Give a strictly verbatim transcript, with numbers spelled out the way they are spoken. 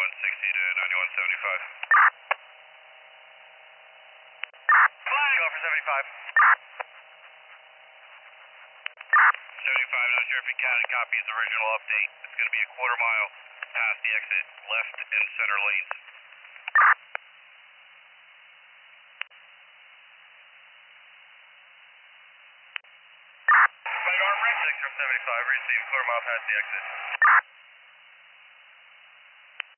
ninety-one sixty to ninety-one seventy-five. Flag. Go for seventy-five. seventy-five, not sure if you got a copy of the original update. It's going to be a quarter mile past the exit, left and center lanes. Right arm right. six from seventy-five, received quarter mile past the exit.